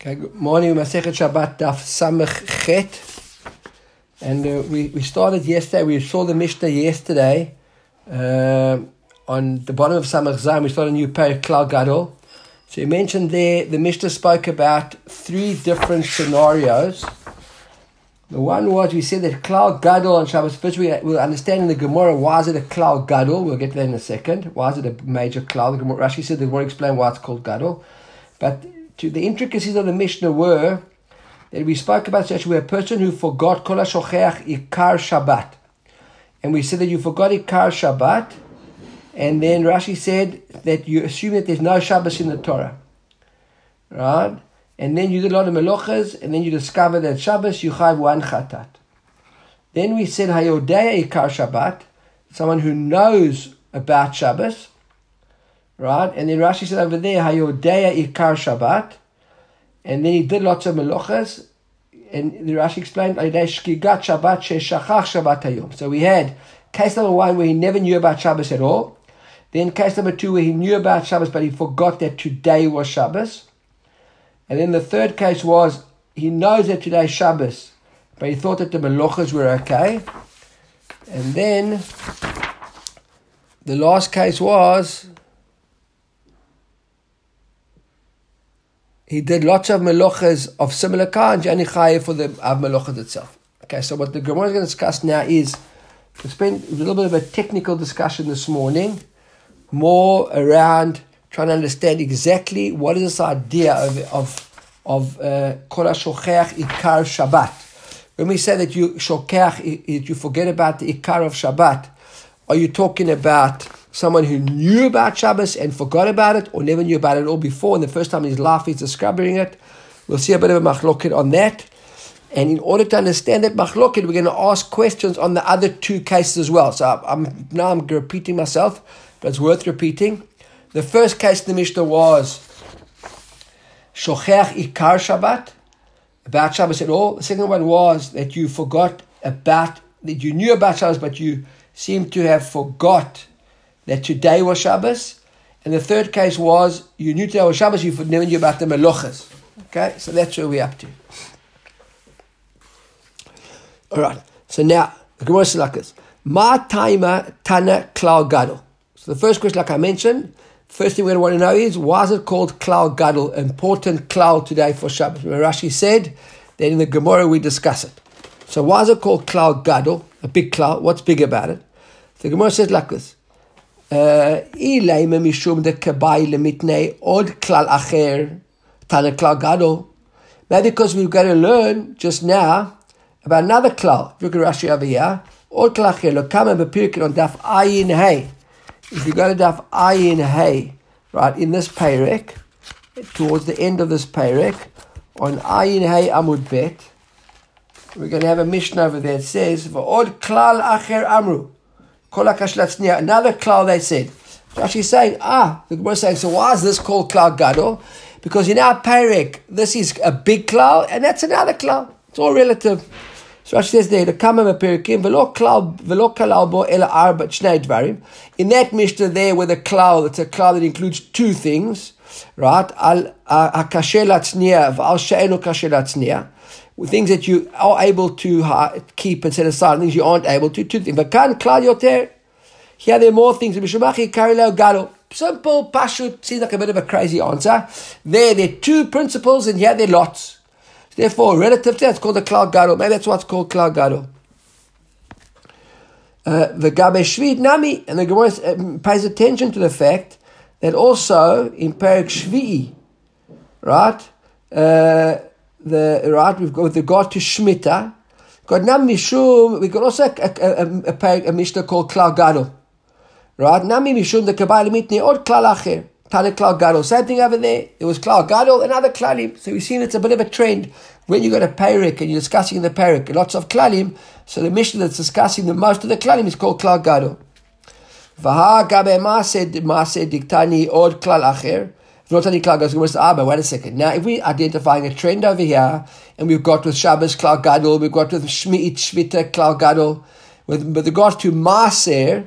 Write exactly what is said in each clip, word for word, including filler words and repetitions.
Okay, good morning. Masechet Shabbat Daf Samech Chet, and uh, we we started yesterday. We saw the Mishnah yesterday uh, on the bottom of Samech Zayin. We started a new parak Klal Gadol. So you mentioned there the Mishnah spoke about three different scenarios. The one was we said that Klal Gadol on Shabbos. First, we will understand in the Gemara why is it a Klal Gadol. We'll get to that in a second. Why is it a major Klal? The Gemara, Rashi said the Gemara explain why it's called Gadol, but to the intricacies of the Mishnah were that we spoke about such where a person who forgot Kol HaShocheach Ikar Shabbat. And we said that you forgot Ikar Shabbat, and then Rashi said that you assume that there's no Shabbos in the Torah. Right? And then you did a lot of melochas, and then you discover that Shabbos you have one chatat. Then we said Hayodea Ikar Shabbat, someone who knows about Shabbos. Right, and then Rashi said over there, Hayodea Ikar Shabbat, and then he did lots of melochas, and the Rashi explained, Hayodea Shkigat Shabbat Sheshachach Shabbat Hayom. So we had case number one where he never knew about Shabbos at all, then case number two where he knew about Shabbos but he forgot that today was Shabbos, and then the third case was he knows that today is Shabbos, but he thought that the melochas were okay, and then the last case was he did lots of melochas of similar kind, and chayev for the of melochas itself. Okay, so what the Gemara is going to discuss now is, we spent a little bit of a technical discussion this morning, more around trying to understand exactly what is this idea of of of Kol HaShocheach Ikar Shabbat. When we say that you shokeach, you forget about the Ikar of Shabbat, are you talking about someone who knew about Shabbos and forgot about it, or never knew about it all before, and the first time in his life he's discovering it? We'll see a bit of a machloket on that. And in order to understand that machloket, we're going to ask questions on the other two cases as well. So I'm now I'm repeating myself, but it's worth repeating. The first case in the Mishnah was shocheach ikar Shabbat, about Shabbos at all. The second one was that you forgot about, that you knew about Shabbos, but you seem to have forgot that today was Shabbos. And the third case was you knew today was Shabbos, you never knew about the melochas. Okay, so that's where we're up to. All right, so now the Gemara says like this: Ma taima tana klal gadol. So the first question, like I mentioned, first thing we're going to want to know is, why is it called klal gadol, important klal today for Shabbos? When Rashi said that in the Gemara we discuss it. So why is it called klal gadol, a big klal? What's big about it? The Gemara says like this: Ilayma mishum de kabai lemitnei od klal acher tana klal gadol. Maybe because we've got to learn just now about another klal. Look at Rashi over here. Od klal acher lo kama bepirkin on daf ayin hay. If you go to daf ayin hay, right in this perek, towards the end of this perek, on ayin hay amud bet, we're going to have a Mishnah over there. It says, "V'od klal acher amru." Another klal they said. Rashi is saying, ah, the Gemara is saying, so why is this called klal gadol? Because in our perek, this is a big klal, and that's another klal. It's all relative. So Rashi says there, the kamam perikim velo klal velo kalal bo ela arba shnei dvarim. In that Mishnah there, with a klal, it's a klal that includes two things, right? Al hakasher latzniya v'al she'enu kasher latzniya. Things that you are able to keep and set aside, things you aren't able to. Two things. V'kan klal yoter. Here there are more things. Mishumachi karileo gadol. Simple, pashut. Seems like a bit of a crazy answer. There, there are two principles, and here there are lots. Therefore, relative to that, it's called the klal gadol. Maybe that's what's called klal gadol. The gabe shvid nami, and the Gemara pays attention to the fact that also in Perek Shvi'i, right? Uh, The right we've got with regard to Shemitah, got Nam Mishum. We got also a, a, a, a, a Mishnah called Klal Gadol, right? Nami Mishum the Kabbalah mitni od Klal Acher Tana Klal Gadol. Same thing over there. It was Klal Gadol, another Klalim. So we've seen it's a bit of a trend when you got a Perek and you're discussing the Perek, lots of Klalim. So the Mishnah that's discussing the most of the Klalim is called Klal Gadol. Vaha Gabe Maaseh Maaseh Diktani od Klal Acher. Not only klal gadol, but wait a second. Now, if we're identifying a trend over here, and we've got with Shabbos klal gadol, we've got with Shmi'it Shvita klal gadol, with, with regard to Maaser,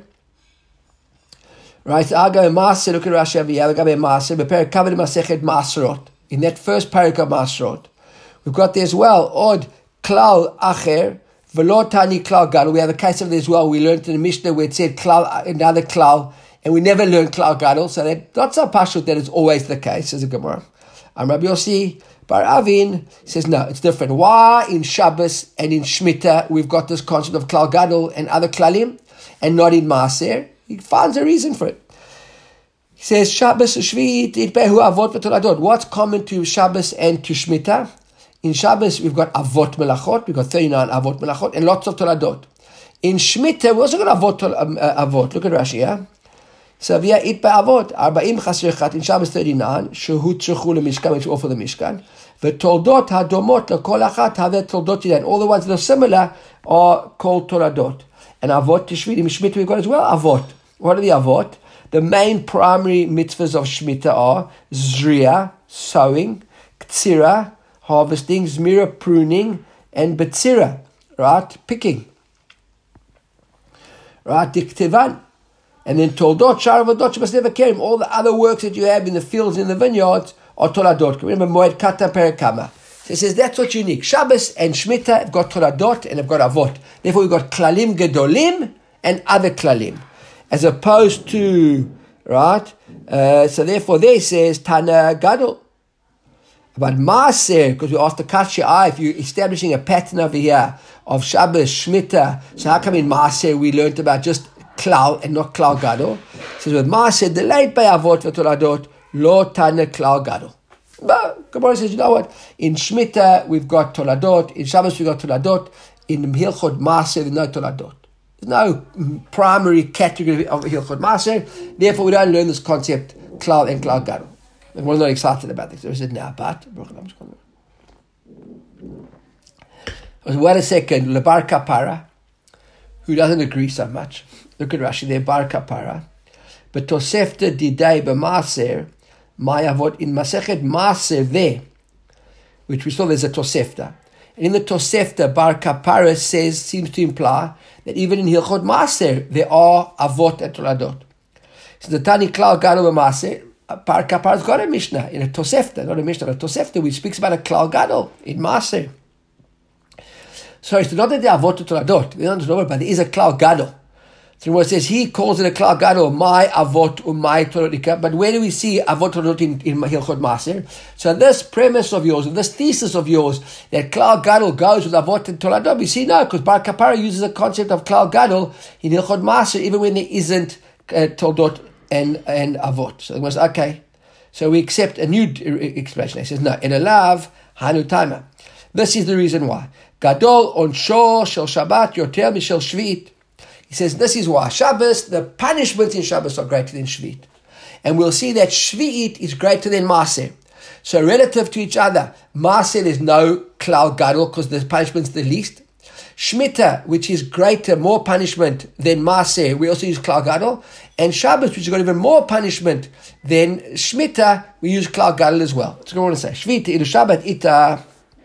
right? I'll go Maaser, look at Rashi over here, I'll go Maaser, prepare covered Masechet Maaserot. in that first parak of Masrot. We've got there as well, Od Klal Acher, Velo Tani Klal Gadol. We have a case of this as well. We learned in the Mishnah where it said Klal, another Klal, and we never learned Klal Gadol, so that's not so pashut that it's always the case, as a Gemara. And Rabbi Yossi Bar Avin says, no, it's different. Why in Shabbos and in Shemitah we've got this concept of Klal Gadol and other Klalim, and not in Maaser? He finds a reason for it. He says, Shabbos, Shvit, Itbehu, Avot, V'Toladot. What's common to Shabbos and to Shemitah? In Shabbos, we've got Avot Melachot, we've got thirty-nine Avot Melachot, and lots of Toladot. In Shemitah, we also got Avot, um, uh, Avot. Look at Rashi, yeah? So, via Itbe Avot, Arba'im Chasrechat, in Shabbos thirty-nine, Shehu Tzrechu LeMishkan, which offer the Mishkan. V'Toldot HaDomot LeKol Achat, Havet Toldot Yidan. All the ones that are similar are called Toladot. And Avot Tishvit, in Shemitah, we've got as well Avot. What are the Avot? The main primary mitzvahs of Shemitah are Zriya, sowing, Ktsira, harvesting, Zmira, pruning, and Betzira, right, picking. Right, Diktivan. And then Toldot, Sharavadot, you must never carry them. All the other works that you have in the fields, in the vineyards, are Toladot. Remember, Moed Kata Perekama. So he says, that's what's unique. Shabbos and Shemitah have got Toladot and have got Avot. Therefore, we've got Klalim Gedolim and other Klalim. As opposed to, right, uh, so therefore there says Tana Gadol. But Maaser, because we asked the Kasha, if you're establishing a pattern over here of Shabbos, Shemitah, so how come in Maaser we learned about just Klal and not Klal Gadol? It says with Maaser, delayed by Avot v'Toladot, lo Tana Klal Gadol. But Gemara says, you know what? In Shemitah we've got Toladot, in Shabbos we've got Toladot, in Hilchot Maaser there's no Toladot. There's no primary category of Hilchot Maaser, therefore we don't learn this concept, Klal and Klal Gadol. And we're not excited about this. So we said, no, but wait a second, Lebar Kapara, who doesn't agree so much. Look at Rashi there, Bar Kapara. But Tosefta Didei B'Maser, Mayavot in Masechet Maser there, which we saw there's a Tosefta. And in the Tosefta, Bar Kapara says, seems to imply that even in Hilchot Maser, there are Avot and Toladot. So the Tani Klal Gadol B'Maser, Bar Kapara's got a Mishnah in a Tosefta, not a Mishnah, but a Tosefta, which speaks about a Klal Gadol in Maser. So it's not that they are Avot to Toladot, we don't know about it, but there is a Klal Gadol. So what it says, he calls it a Klal Gadol, my Avot or my Toladika, but where do we see Avot Toladot in, in Hilchot Maser? So this premise of yours, this thesis of yours, that Klal Gadol goes with Avot and Toladot, we see no, because Bar Kapara uses the concept of Klal Gadol in Hilchot Maser, even when there isn't uh, Toldot and and Avot. So it was okay. So we accept a new explanation. He says, no, in a lav, hanu taima. This is the reason why. Gadol onsho shel Shabbat yoter mishel Shvit. He says, this is why. Shabbos, the punishments in Shabbos are greater than Shvit. And we'll see that Shvit is greater than Maaser. So relative to each other, Maaser is no Klal Gadol because the punishment's the least. Shemitah, which is greater, more punishment than Maaser, we also use Klal Gadol. And Shabbos, which has got even more punishment than Shemitah, we use Klal Gadol as well. That's what I want to say. Shvit, ilu Shabbat, ita.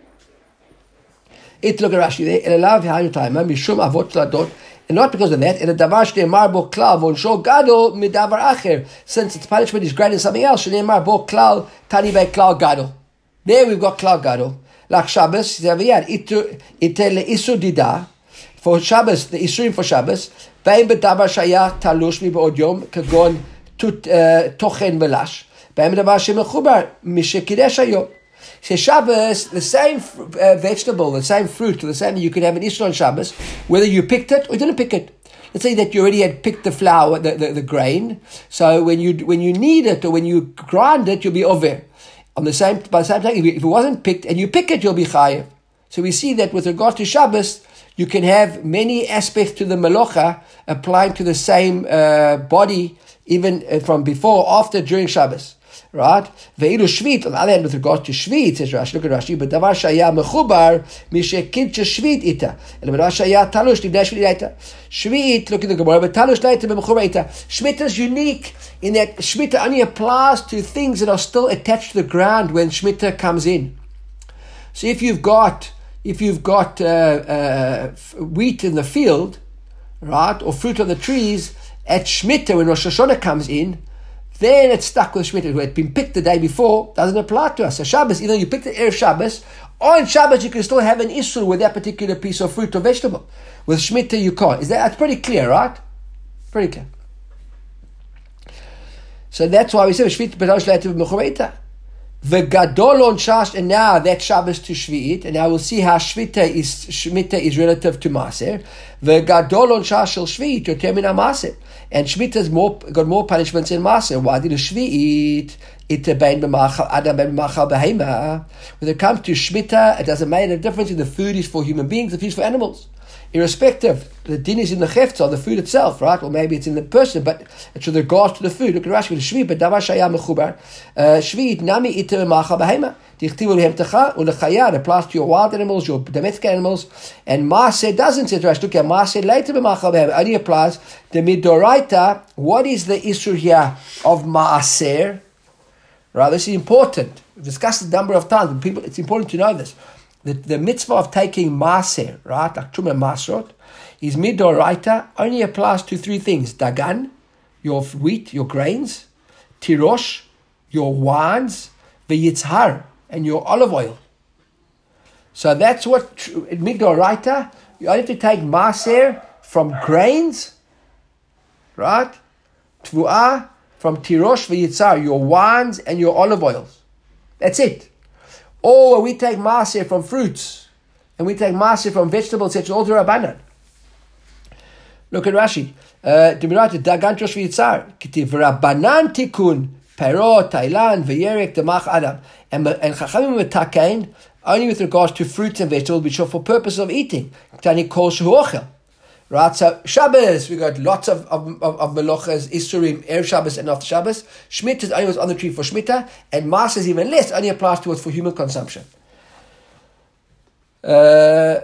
It look at Rashi there. Elalav ha'ayu taima, mishum avot Toladot. And not because of that, in a davar shneimar bo klal v'onsho gadol midavar acher. Since its punishment is greater than something else, shneimar bo klal tani by klal gadol. There we've got klal gadol. Like Shabbos, itel isu dida. For Shabbos, the isurim for Shabbos, b'aim b'davar shaya talush mi b'od yom kagon tut tochen v'lash. B'aim b'davar shemechubar mishekidesh hayom. So Shabbos, the same uh, vegetable, the same fruit, the same, you could have an Isra on Shabbos, whether you picked it or you didn't pick it. Let's say that you already had picked the flour, the, the, the grain. So when you when you knead it or when you grind it, you'll be over. On the same, by the same time, if it wasn't picked and you pick it, you'll be chayev. So we see that with regard to Shabbos, you can have many aspects to the melacha applying to the same uh, body, even from before, after, during Shabbos. Right? Ve'ilu Shvit, on the other hand, with regard to Shvit, says Rashi, look at Rashi, but davar shaya mechubar, mishekidcha Shvit ita. And davar shaya talush, livnei Shvit ita. Shvit, look at the Gemara, but talush laita mechubar ita. Shmita is unique in that Shmita only applies to things that are still attached to the ground when Shmita comes in. So if you've got, if you've got uh, uh, wheat in the field, right, or fruit on the trees, at Shmita, when Rosh Hashanah comes in, then it's stuck with Shemitah. Where it's been picked the day before, doesn't apply to us. So Shabbos, even though you picked the Erev Shabbos, on Shabbos you can still have an issue with that particular piece of fruit or vegetable. With Shemitah you can't. Is that, that's pretty clear, right? Pretty clear. So that's why we say Shvit B'Rosh Le'etiv B'Mechureita. V'gadol on Shash, and now that Shabbos to Shvi'it, and now we'll see how Shvita is Shmita is relative to Maser. V'gadol on Shash shel Shvi'it yoter min Maser, and Shmita's more got more punishments in Maser. Why did Shvi'it ite bein b'machal adam bein b'machal behema? When it comes to Shmita, it doesn't make a difference if the food is for human beings, the food is for animals. Irrespective, the din is in the chefza, the food itself, right? Or maybe it's in the person, but it's with regards to the food. Look at Rashi, Shvi, but davar shaya mechubar. Shvi, nami ite b'machal behema. Dichtivu lehemtecha, ulechaya, it applies to your wild animals, your domestic animals. And Maaseh doesn't, say Rashi, look at Maaseh later b'machal behema, only applies the midoraita. What is the issue here of Maaseh? Right, this is important. We've discussed it a number of times, but people, it's important to know this. The, the mitzvah of taking maaser, right, like Truma Masrot, is midoraita, only applies to three things. Dagan, your wheat, your grains. Tirosh, your wines. V'yitzhar, and your olive oil. So that's what, midoraita, you only have to take maaser from grains, right? Tvu'ah, from tirosh v'yitzhar, your wines and your olive oils. That's it. Or we take maaser from fruits, and we take maaser from vegetables, et cetera, all the Rabbanan. Look at Rashi. Demirata dagan tirosh v'yitzhar. Kitiv Rabbanan tikun perot, tailan, v'yerek, demach adam. And and chachamim metakein only with regards to fruits and vegetables, which are for purpose of eating. Tani kol shehu ochel. Right, so Shabbos, we got lots of of, of, of melochas, Isurim, Erev Shabbos and after Shabbos. Shemitah is only what's on the tree for Shemitah, and Maaseh is even less, only applies to what's for human consumption. Uh,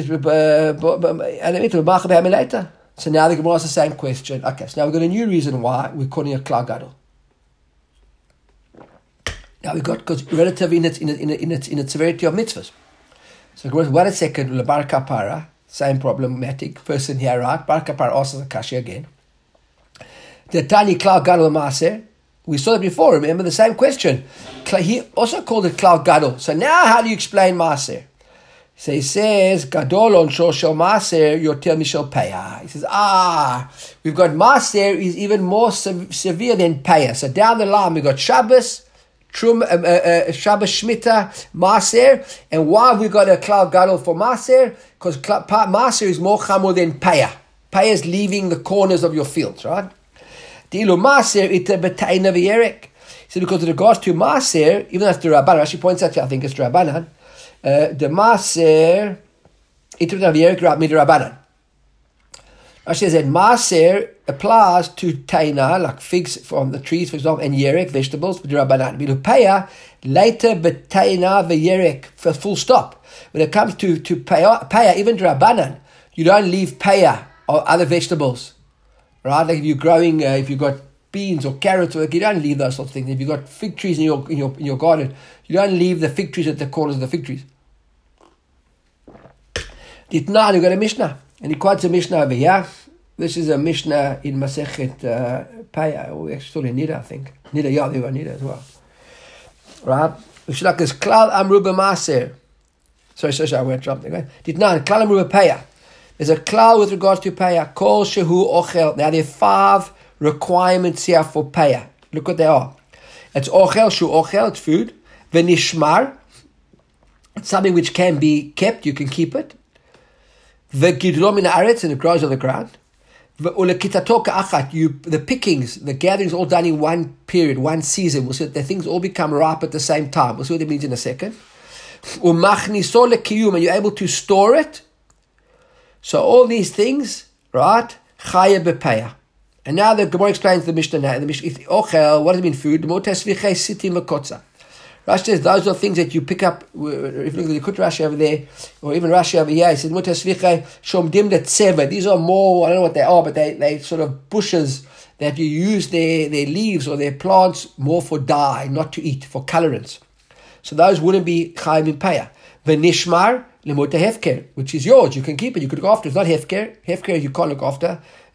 so now the Gemara asks the same question. Okay, so now we've got a new reason why we're calling it Klal Gadol. Now we've got, because relative in its, in its, in its, in its, in its severity of mitzvahs. So wait a second, Lebar Kapara. Same problematic person here, right? Bar Kapar asks the Kashi again. The Tani Klal Gadol Maaser. We saw that before, remember the same question. He also called it Klal Gadol. So now how do you explain Maaser? So he says, Gadol on Shoshel Maaser, Yoter Mishel Peah. He says, ah, we've got Maaser is even more se- severe than Peah. So down the line, we've got Shabbos, Trum, uh, uh, Shabbos Shemitah, Maaser, and why have we got a Klal Gadol for Maaser? Because Maaser is more chamor than Peah. Peah is leaving the corners of your fields, right? Dilu Maaser ite b'taina v'yerek. So because with regards to Maaser, even though it's the Rabbanan, actually points out, I think it's the Rabbanan, uh, the Maaser ite b'taina v'yerek mid Rabbanan. Actually, said Maaser applies to taina, like figs from the trees, for example, and yerek, vegetables, with Rabbanan. Bilu Peah, later b'taina v'yerek, for full stop. When it comes to, to Peah, even Rabbanan, you don't leave Peah or other vegetables. Right? Like if you're growing, uh, if you've got beans or carrots, or you don't leave those sorts of things. If you've got fig trees in your in your in your garden, you don't leave the fig trees at the corners of the fig trees. Ditnan, you've got a Mishnah. And he quotes a Mishnah over here. This is a Mishnah in Masechet uh, Peah, or actually Nida, I think. Nida, yeah, they were Nida as well. Right? It's like this Klal Amru b'Maaser. Sorry, sorry, sorry, I went jumping. Right? Ditnan, Klal Amru b'Peah. There's a klal with regards to Peah. Kol shehu ochel. Now there are five requirements here for Peah. Look what they are. It's ochel, shu ochel, it's food. V'nishmar. It's something which can be kept, you can keep it. V'gidlo min haaretz, and it grows on the ground. V'ulekitato ka'achat, you the pickings, the gatherings all done in one period, one season. We'll see that the things all become ripe at the same time. We'll see what it means in a second. U'machniso lekiyum, and you're able to store it. So all these things, right? Chaya bepeah. And now the Gemara explains the Mishnah now. The Mishnah, ochel, what does it mean food? Motesvichei sitim v'kotza. Rashi says those are things that you pick up. If you look at the Kut Rashi over there, or even Rashi over here, he says motesvichei shomdim letzeva. These are more, I don't know what they are, but they they sort of bushes that you use their, their leaves or their plants more for dye, not to eat, for colorants. So those wouldn't be chayim in peah. V'nishmar lemota hefker, which is yours. You can keep it. You could look after. It's not hefker. Hefker you can't look after.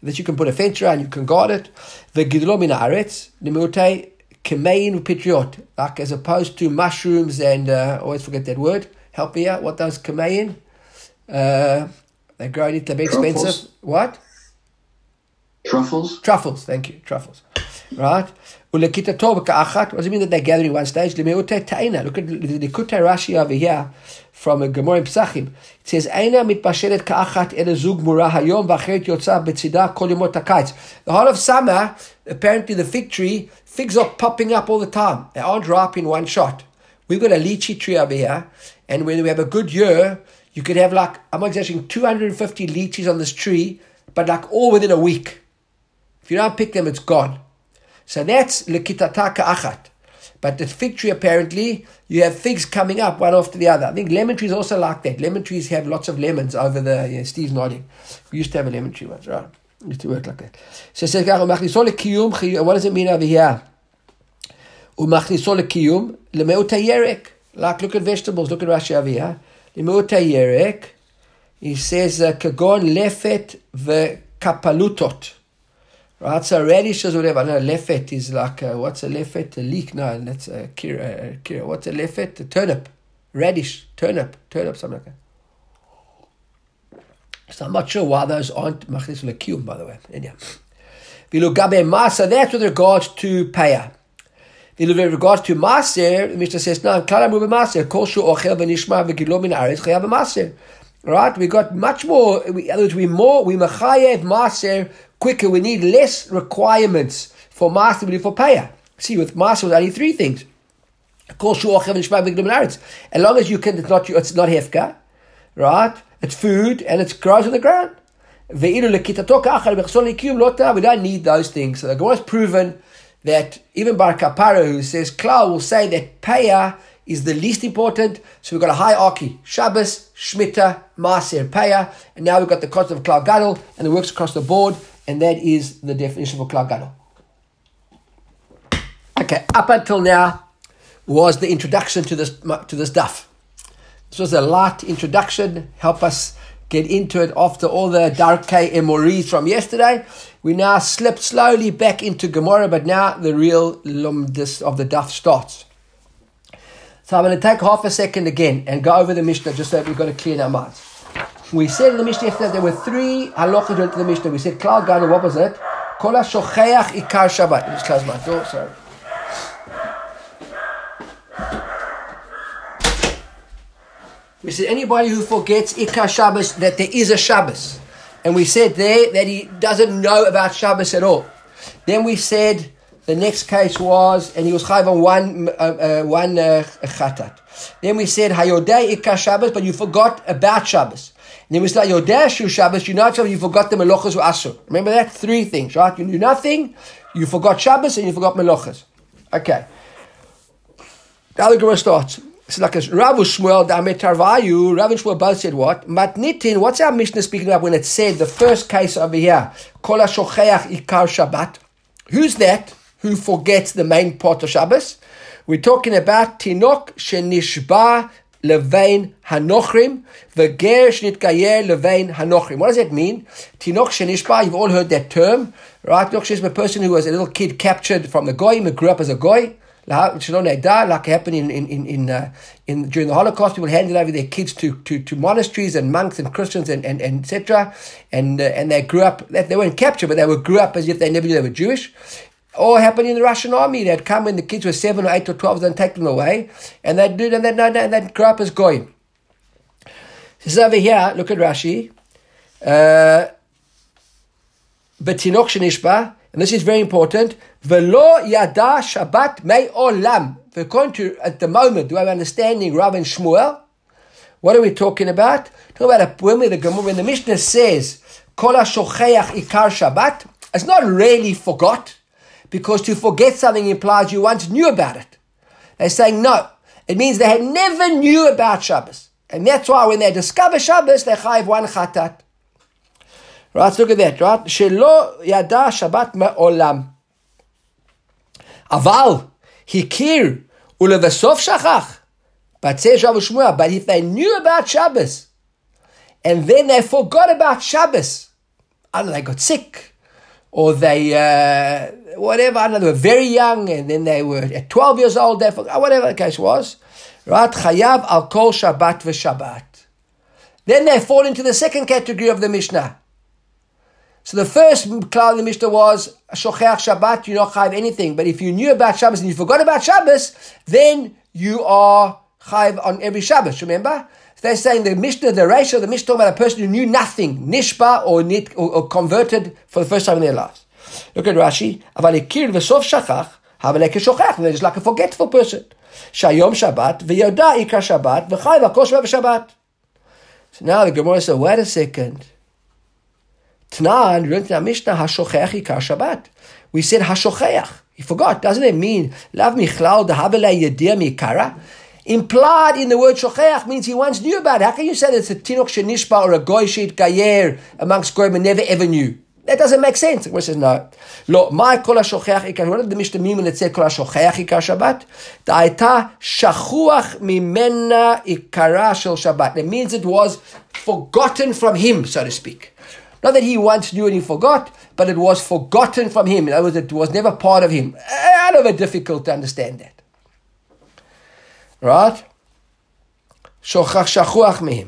that you can put a fence around, you can guard it. V'gidlo min haaretz, Limutei kemein u'pitriot, like as opposed to mushrooms and, uh, always forget that word, help me out, what does kemein? Uh, they grow it, they're very expensive. What? Truffles? Truffles, thank you, truffles. Right? What does it mean that they gather in one stage? Look at the Likutei Rashi over here from a Gemara in Pesachim. It says, Eina mitbashelet ka'achat ele zug mura hayom v'acheret yotza betzida kol yomot ha'kayitz. The whole of summer, apparently the fig tree, figs are popping up all the time. They aren't ripe in one shot. We've got a lychee tree over here, and when we have a good year, you could have like, I'm not exaggerating, two hundred fifty lychees on this tree, but like all within a week. If you don't pick them, it's gone. So that's lekitata ka'achat. But the fig tree, apparently, you have figs coming up one after the other. I think lemon trees also like that. Lemon trees have lots of lemons over the, yeah, Steve's nodding. We used to have a lemon tree once, right? We used to work like that. So it says, what does it mean over here? Umachniso lekiyum lemeutei yerek. Like, look at vegetables. Look at Rashi over here. Lemeutei yerek. He says, kagon lefet v'kapalutot. Right, so radishes or whatever. No, lefet is like, a, what's a lefet? A leek? No, that's a kira. kira. What's a lefet? A turnip. Radish. Turnip. Turnip, something like that. So I'm not sure why those aren't machnis lekiyum, by the way. Anyhow. So that's with regards to payah. With regards to maser, the Mishnah says, no, kala mu b'maser, kol shu ochel v'nishma v'gidlo min haaretz chayav b'maser. Right, we got much more, we, in other words, we more, we machayev maser quicker, we need less requirements for maser than we do for payah. See, with maser, there's only three things. As long as you can, it's not, it's not hefka, right? It's food, and it grows on the ground. We don't need those things. So the Gemara has proven that even Bar Kapara, who says Klau, will say that payah is the least important. So we've got a hierarchy: Shabbos, Shemitah, Maaser, Payah, and now we've got the concept of Klal Gadol, and it works across the board, and that is the definition for Klal Gadol. Okay, up until now was the introduction to this to this daf. This was a light introduction, help us get into it after all the Darkei Emoris from yesterday. We now slip slowly back into Gemara, but now the real lumdis of the daf starts. So I'm going to take half a second again and go over the Mishnah just so that we've got to clear our minds. We said in the Mishnah yesterday there were three halachas into the Mishnah. We said Klal Gadol, what was it? Kol ha-shocheach ikar Shabbat. Let me just close my door, sorry. We said anybody who forgets ikar Shabbos, that there is a Shabbos. And we said there that he doesn't know about Shabbos at all. Then we said the next case was, and he was chayv on one uh, uh, one uh, chatat. Then we said hayodei ikar Shabbos, but you forgot about Shabbos. And then we said hayodei shu Shabbos, you know Shabbos, you forgot the melochas asur. Remember that? Three things, right? You knew nothing, you forgot Shabbos, and you forgot melochas. Okay. Now the Gemara starts. It's like a Rav Shmuel Damet Tarvayu. Rav and Shmuel both said what? Matnitin. What's our Mishnah speaking about when it said the first case over here? Kol ha-shocheach ikar Shabbat. Who's that? Who forgets the main part of Shabbos? We're talking about Tinok shenishba levein hanochrim v'ger shnitgayer levein hanochrim. What does that mean? Tinok shenishba. You've all heard that term, right? Tinok shenishba, a person who was a little kid captured from the goyim, who grew up as a goy. Like happened in in in in, uh, in during the Holocaust, people handed over their kids to, to, to monasteries and monks and Christians and and, and et cetera. And uh, and they grew up. They weren't captured, but they were grew up as if they never knew they were Jewish. Or happened in the Russian army. They'd come when the kids were seven or eight or twelve, and take them away, and they'd do and they'd and they'd grow up as goyim. This is over here. Look at Rashi. Betinok shenishba. And this is very important. V'lo yada Shabbat mei olam. According to, at the moment, do I have understanding Rav and Shmuel? What are we talking about? Talking about a when the when the Mishnah says Kol ha-shocheach ikar Shabbat, it's not really forgot, because to forget something implies you once knew about it. They're saying no. It means they had never knew about Shabbos. And that's why when they discover Shabbos, they chayiv one chatat. Right, let's look at that, right? Shelo yada Shabbat ma'olam. Aval, hikir, ulevasof shachach. But says Rav Shmuel, but if they knew about Shabbos, and then they forgot about Shabbos, I don't know, they got sick, or they, uh, whatever, I don't know, they were very young, and then they were at twelve years old, they forgot, whatever the case was, right? Chayav al kol Shabbat v'Shabbat. Then they fall into the second category of the Mishnah. So the first cloud of the Mishnah was Shocheach Shabbat, you not chayav anything. But if you knew about Shabbos and you forgot about Shabbos, then you are chayav on every Shabbos. Remember? So they're saying the Mishnah, the ratio, the Mishnah about a person who knew nothing, nishba or, nit, or, or converted for the first time in their lives. Look at Rashi. Aval ikir v'sof shachach, havalek shocheach. They're just like a forgetful person. Shayom Shabbat v'yoda ikar Shabbat v'chayav al kol Shabbat v'Shabbat. So now the Gemara said, wait a second. Tnan, learned in our Mishnah, Hashocheach ikar Shabbat. We said Hashocheach. He forgot. Doesn't it mean, Lav michlal dehavele yedir mikara? Implied in the word Shocheach means he once knew about it. How can you say that it's a Tinok Shenishba or a Goy Sheit Gayer amongst Goyim and never ever knew? That doesn't make sense. The Gemara says, no. Lo, my kol Hashocheach ikar. What did the Mishnah mean when it said kol Hashocheach ikar Shabbat? Da'ita shachuach mimena ikara shel Shabbat. It means it was forgotten from him, so to speak. Not that he once knew and he forgot, but it was forgotten from him. In other words, it was never part of him. I know it's difficult to understand that. Right? Shochach shachuach mihim.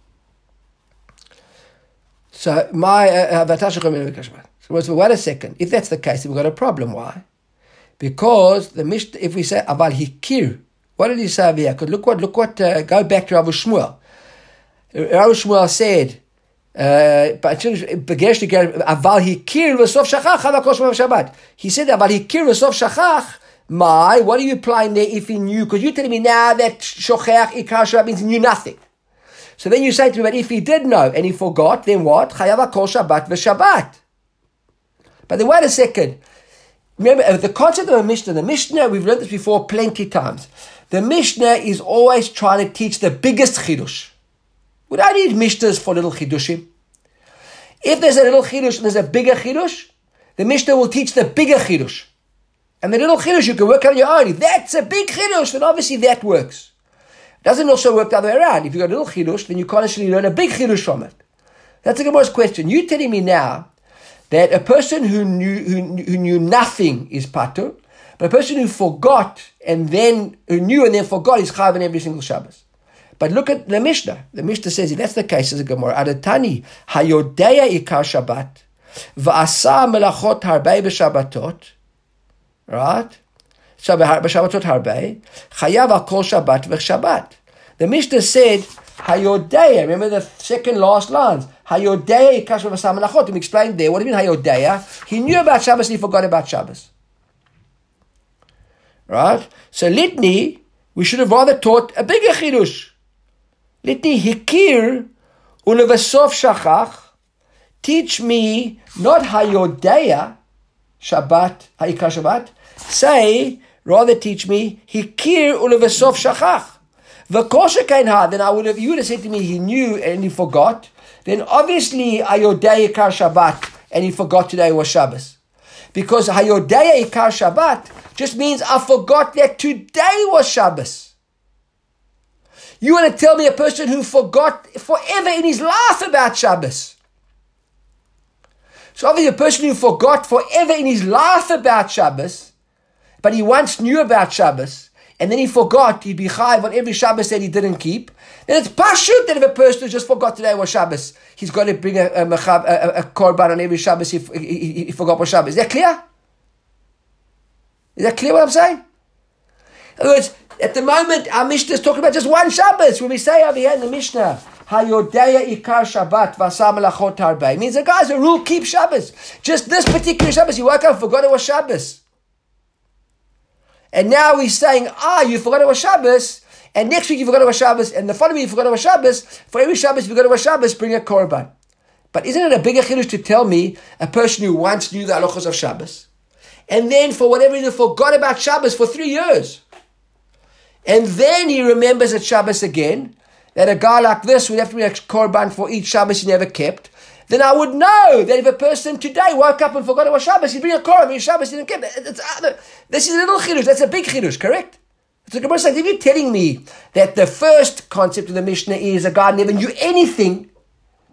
So, my, uh, so wait a second. If that's the case, we've got a problem. Why? Because the Mishnah, if we say, aval hikir, what did he say over here? Because look what, look what, uh, go back to Rav Shmuel. Rav Shmuel said, but he said, aval hikir v'sof shachach, my, what are you applying there if he knew? Because you're telling me now that shocheach ikar Shabbat means he knew nothing. So then you say to me, but if he did know and he forgot, then what? Chayav kol Shabbat v'Shabbat. But then wait a second. Remember, the concept of a Mishnah, the Mishnah, we've learned this before plenty times. The Mishnah is always trying to teach the biggest chidush. We don't need Mishnahs for little chidushim. If there's a little chidush and there's a bigger chidush, the Mishnah will teach the bigger chidush. And the little chidush you can work on your own. If that's a big chidush, then obviously that works. It doesn't also work the other way around. If you've got a little chidush, then you can't actually learn a big chidush from it. That's a Gemara's question. You're telling me now that a person who knew who, who knew nothing is patur, but a person who forgot and then who knew and then forgot is chayav in every single Shabbos. But look at the Mishnah. The Mishnah says if that's the case, as a Gemara, Adatani hayodeya ikar Shabbat va'asa melachot harbei b'Shabbatot, right? B'Shabbatot harbei chayav al kol Shabbat v'Shabbat. The Mishnah said hayodeya. Remember the second last lines. Hayodeya ikar Shabbat v'asa melachot. We explained there. What do you mean hayodeya? He knew about Shabbos and he forgot about Shabbos. Right? So litni, we should have rather taught a bigger chidush. Litni hikir ulevasof shachach. Teach me not hayodeya Shabbat ha'ikar Shabbat. Say rather teach me hikir ulevasof shachach. V'kol shekain ha. Then I would have you would have said to me he knew and he forgot. Then obviously hayodeya ikar Shabbat and he forgot today was Shabbos. Because hayodeya ikar Shabbat just means I forgot that today was Shabbos. You want to tell me a person who forgot forever in his life about Shabbos. So obviously a person who forgot forever in his life about Shabbos, but he once knew about Shabbos, and then he forgot, he'd be chayav on every Shabbos that he didn't keep, then it's pashut that if a person who just forgot today was Shabbos, he's got to bring a, a, a, a, a korban on every Shabbos if he, he, he forgot was Shabbos. Is that clear? Is that clear what I'm saying? In other words, at the moment, our Mishnah is talking about just one Shabbos. When we say over here in the Mishnah, Hayodeya ikar Shabbat v'asa melachot harbei, means the guy's a rule keep Shabbos. Just this particular Shabbos, you woke up and forgot it was Shabbos. And now he's saying, ah, you forgot it was Shabbos, and next week you forgot it was Shabbos, and the following week you forgot it was Shabbos. For every Shabbos you forgot it was Shabbos, bring a korban. But isn't it a bigger chiddush to tell me a person who once knew the halachos of Shabbos, and then for whatever reason forgot about Shabbos for three years, and then he remembers at Shabbos again, that a guy like this would have to bring a korban for each Shabbos he never kept, then I would know that if a person today woke up and forgot it was Shabbos, he'd bring a korban for each Shabbos he didn't keep. This is a little chiddush, that's a big chiddush, correct? So Gemara says, if you're telling me that the first concept of the Mishnah is a guy never knew anything,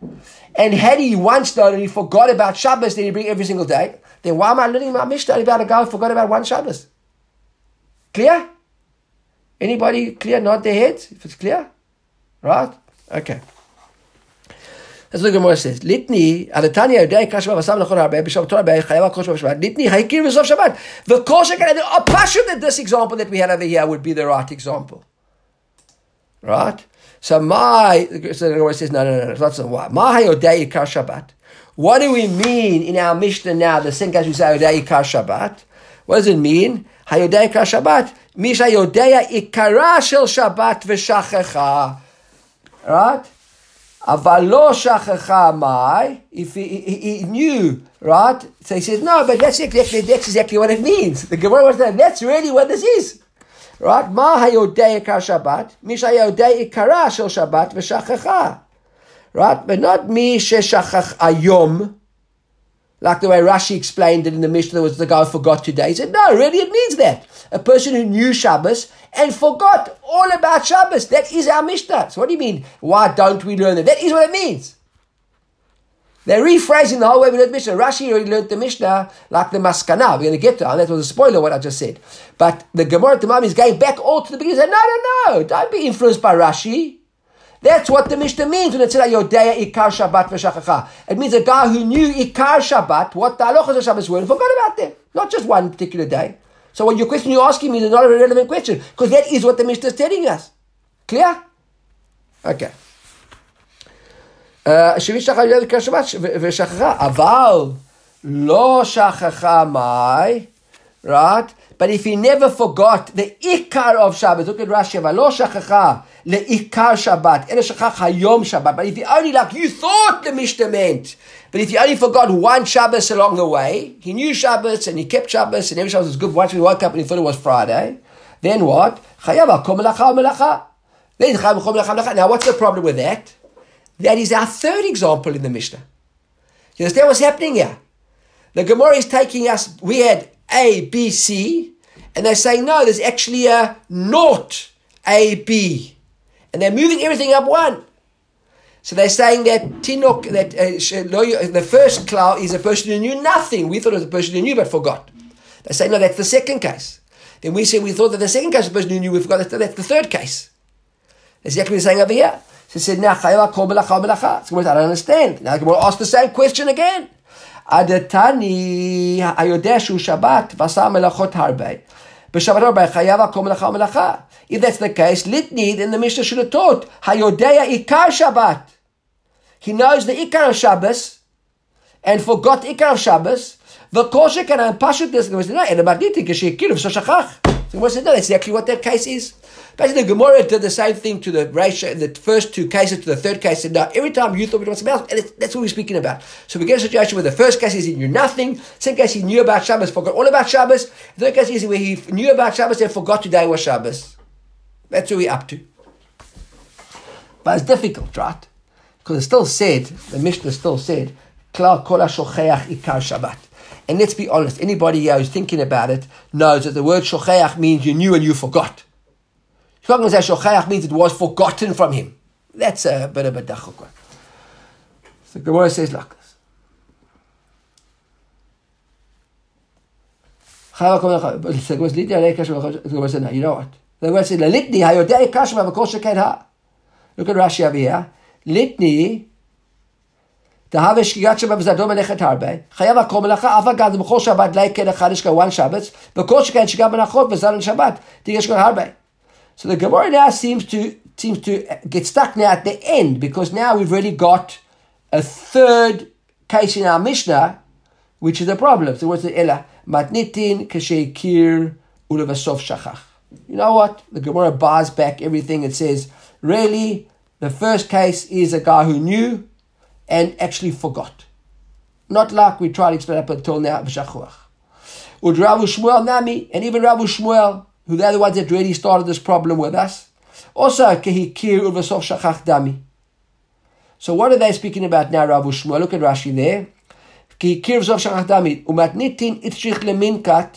And had he once known and he forgot about Shabbos, then he bring every single day, then why am I learning my Mishnah about a guy who forgot about one Shabbos? Clear? Anybody clear? Nod their heads if it's clear. Right? Okay. That's what the Gemara says. Litni, Alatanya, Yodei, Kashma, Vasam, Lachon, Harbe, Bishop, Torah, Bei, Chayav, Koshma, Shabbat. Litni, Haikir, V'Sov, Shabbat. The Kosher, and the opposite that this example that we had over here would be the right example. Right? So my, so the Gemara says, no, no, no, it's not so. Why? Ma Hayodei, Ikar, Shabbat. What do we mean in our Mishnah now, the same case we say Yodei, Ikar, Shabbat? What does it mean? Hayodei, Ikar, Shabbat. Misha Yodei, Ikara, Shel, Shabbat, V'Shachecha. Right? Avalo shachacha mai. If he, he, he knew, right? So he says, no, but that's exactly that's exactly what it means. The Gemara was saying, that's really what this is, right? Ma hayodei ikar Shabbat, mi shayodei ikara shel Shabbat v'shachacha, right? But not mi sheshachach ayom, like the way Rashi explained it in the Mishnah. There was the guy who forgot today. He said, no, really, it means that a person who knew Shabbos and forgot all about Shabbos. That is our Mishnah. So what do you mean? Why don't we learn that? That is what it means. They're rephrasing the whole way we learned Mishnah. Rashi already learned the Mishnah like the Maskana. We're going to get to it. And that was a spoiler what I just said. But the Gemara Tamam is going back all to the beginning. He said, no, no, no. Don't be influenced by Rashi. That's what the Mishnah means when it says Yodea Ikar Shabbat v'Shachacha. It means a guy who knew Ikar Shabbat, what the halachas of Shabbos were, and forgot about them. Not just one particular day. So what your question you're asking me is not a relevant question, because that is what the Mishnah is telling us. Clear? Okay. Aval lo shachacha mai, right? But if he never forgot the ikar of Shabbos, look at Rashi. Aval lo shachacha le ikar Shabbat, ela shachach hayom Shabbat. But if he only, like you thought the Mishnah meant, but if he only forgot one Shabbos along the way, he knew Shabbos and he kept Shabbos and every Shabbos was good. Once he woke up and he thought it was Friday, then what? Chayav al-kol melacha melacha. Then chayav al-kol melacha melacha. Now what's the problem with that? That is our third example in the Mishnah. You understand what's happening here? The Gemara is taking us, we had A, B, C, and they're saying, no, there's actually a naught, A, B. And they're moving everything up one. So they're saying that Tinok, that uh, the first cloud is a person who knew nothing. We thought it was a person who knew but forgot. They say, no, that's the second case. Then we say we thought that the second case was a person who knew, we forgot. That's, that's the third case. That's exactly what they're saying over here. So he said, now, so I don't understand. Now we'll ask the same question again. Adatani ayodeshu Shabbat v'asa melachot harbe. B'Shabbat harbe chayav kol melacha melacha. If that's the case, Litni, then the Mishnah should have taught Hayodea Ikar Shabbat. He knows the Ikar of Shabbos and forgot the Ikar of Shabbos. The Kosher can unpashut this. No, and the Magnitic is Shekir of Shoshachach. So we said, no, that's exactly what that case is. Basically, the Gemara did the same thing to the ratio, the first two cases to the third case. Said, no, every time you thought it was something else, and that's what we're speaking about. So we get a situation where the first case is he knew nothing, second case he knew about Shabbos, forgot all about Shabbos, the third case is where he knew about Shabbos and forgot today was Shabbos. That's what we're up to. But it's difficult, right? Because it still said, the Mishnah still said, Klal kol ha-shocheach ikar Shabbat. And let's be honest, anybody here who's thinking about it knows that the word shocheach means you knew and you forgot. You're not going to say shocheach means it was forgotten from him. That's a bit of a dachukah. So the Gemara says like this. You know what? The Gemara says, Litni hayodei kashma v'kol sheken ha. Look at Rashi over here. Litni Tahave shkigat Shabbat v'zadom melechet harbe. Chayav hakol melacha afa gad b'chol Shabbat leiken echad one Shabbos v'kol sheken shkigat menachot v'zadom Shabbat tigesh kol harbe. So the Gemara now seems to seems to get stuck now at the end, because now we've really got a third case in our Mishnah, which is a problem. So what's the ela? Matnitin k'sheikir ulevasov shachach. You know what? The Gemara bars back everything. It says, really, the first case is a guy who knew and actually forgot. Not like we tried to explain up until now, v'shachuach. Ud Ravu Shmuel Nami, and even Ravu Shmuel, who they're the ones that really started this problem with us. Also, kehikir ulvasov shachach dami. So what are they speaking about now, Ravu Shmuel? Look at Rashi there. Kehikir ulvasov shachach dami. Umatnitin itchich leminkat.